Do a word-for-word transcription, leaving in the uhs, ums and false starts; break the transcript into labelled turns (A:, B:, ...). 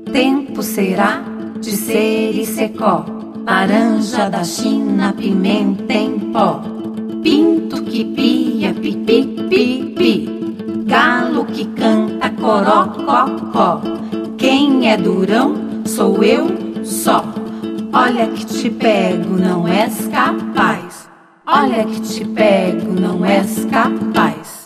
A: Tempo será de sericecó, laranja da China, pimenta em pó, pinto que pia, pipi, pipi, galo que canta, coró-có-có. Quem é durão sou eu só. Olha que te pego, não és capaz. Olha que te pego, não és capaz.